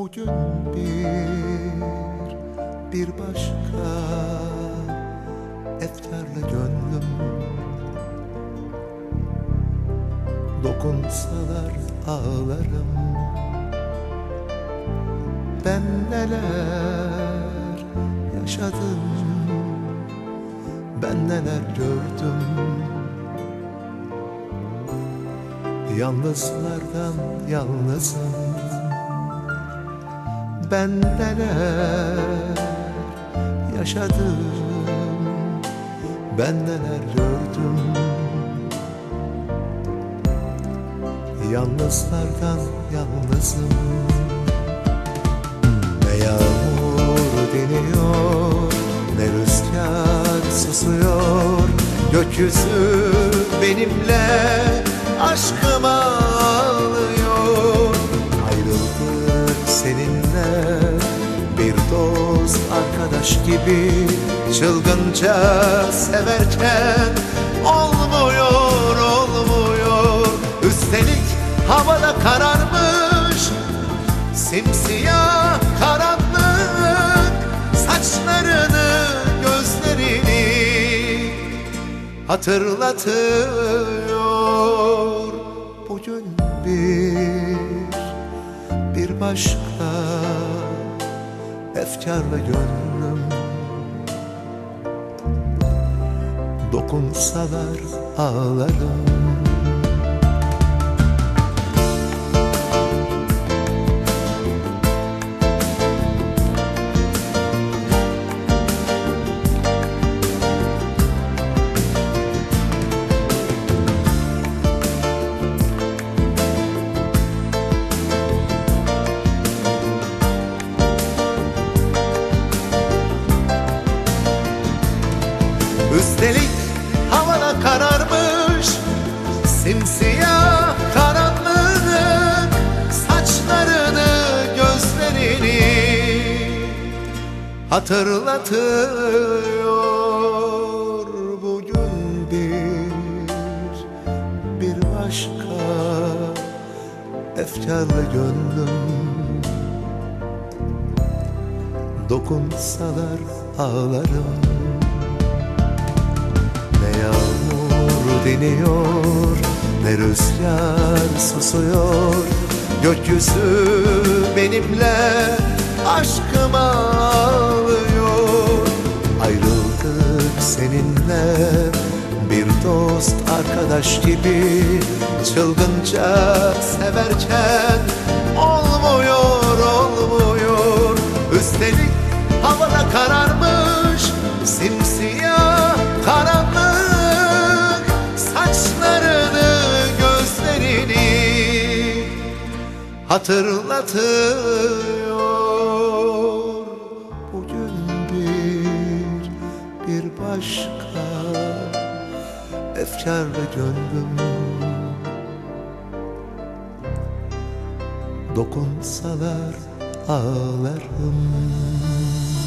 Bugün bir başka efkarla gönlüm, dokunsalar ağlarım. Ben neler yaşadım, ben neler gördüm. Yalnızlardan yalnızım. Ben neler yaşadım, ben neler gördüm. Yalnızlardan yalnızım. Ne yağmur diniyor, ne rüzgar susuyor. Gökyüzü benimle aşkıma ağlıyor. Ayrıldık seninle bir dost arkadaş gibi, çılgınca severken olmuyor, olmuyor. Üstelik havada kararmış simsiyah karanlık, saçlarını gözlerini hatırlatıyor. Bugün bir başka efkarla gönlüm, dokunsalar ağlarım. Üstelik havada kararmış simsiyah karanlık, saçlarını gözlerini hatırlatıyor. Bugün bir başka efkarla gönlüm, dokunsalar ağlarım. Ne yağmur diniyor, ne rüzgar susuyor. Gökyüzü benimle aşkıma ağlıyor. Ayrıldık seninle bir dost arkadaş gibi, çılgınca severken olmuyor, olmuyor. Üstelik havada kararmış simsiyah karanlık, saçlarını gözlerini hatırlatıyor. Bugün bir başka efkarla gönlüm, dokunsalar ağlarım.